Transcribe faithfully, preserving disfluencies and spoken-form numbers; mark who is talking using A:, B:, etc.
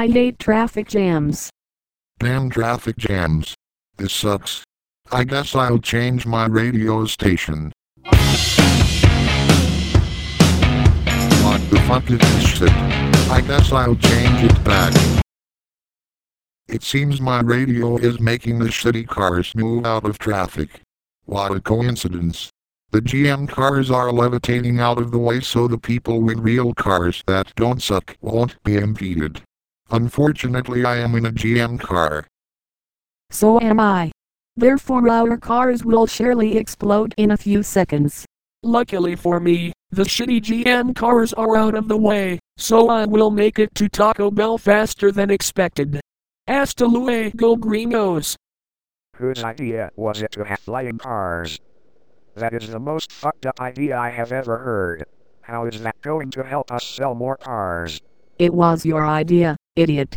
A: I hate traffic jams.
B: Damn traffic jams. This sucks. I guess I'll change my radio station. What the fuck is this shit? I guess I'll change it back. It seems my radio is making the shitty cars move out of traffic. What a coincidence. The G M cars are levitating out of the way so the people with real cars that don't suck won't be impeded. Unfortunately, I am in a G M car.
A: So am I. Therefore our cars will surely explode in a few seconds.
C: Luckily for me, the shitty G M cars are out of the way, so I will make it to Taco Bell faster than expected. Hasta luego, gringos.
D: Whose idea was it to have flying cars? That is the most fucked up idea I have ever heard. How is that going to help us sell more cars?
A: It was your idea, idiot.